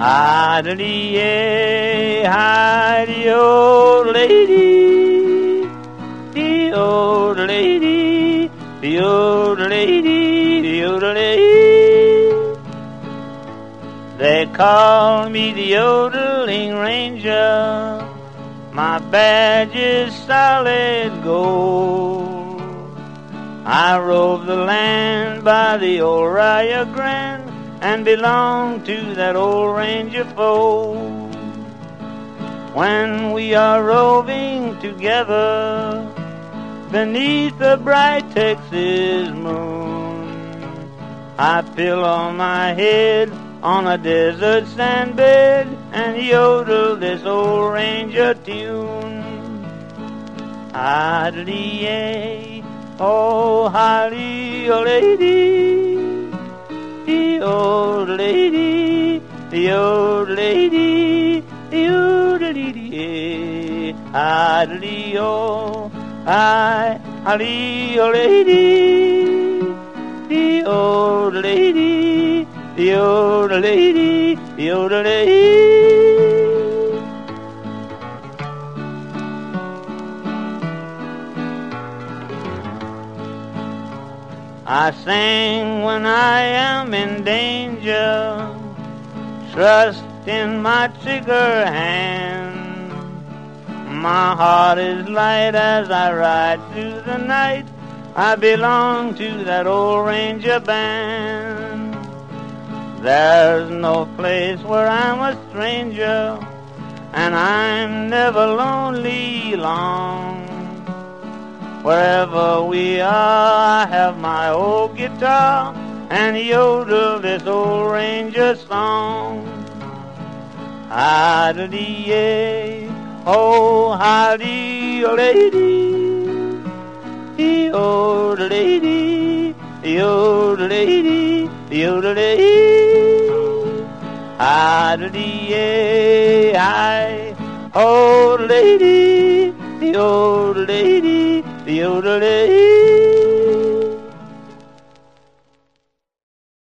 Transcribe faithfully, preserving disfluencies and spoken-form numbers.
Hi-de-dee-yay, hi-de-old lady, the old lady, the old lady, the old lady. They call me the yodeling ranger, my badge is solid gold. I rove the land by the old Rio Grande and belong to that old ranger fold. When we are roving together beneath the bright Texas moon, I pillow my head on a desert sandbed and yodel this old ranger tune. Hi-de-dee-yay, oh hi-de-o-lady, the old lady, the old lady, the old lady, hi-de-dee-o, hi, hi-de-o-lady, the old lady, the old lady, the old lady. I sing when I am in danger, trust in my trigger hand. My heart is light as I ride through the night. I belong to that old ranger band. There's no place where I'm a stranger, and I'm never lonely long. Wherever we are, I have my old guitar and yodel this old ranger song. Hi-de-dee-yay, oh hi-de-o-lady, the old lady, the old lady, the old lady. Hi-de-dee-yay, hi, old lady, the old lady, the old lady.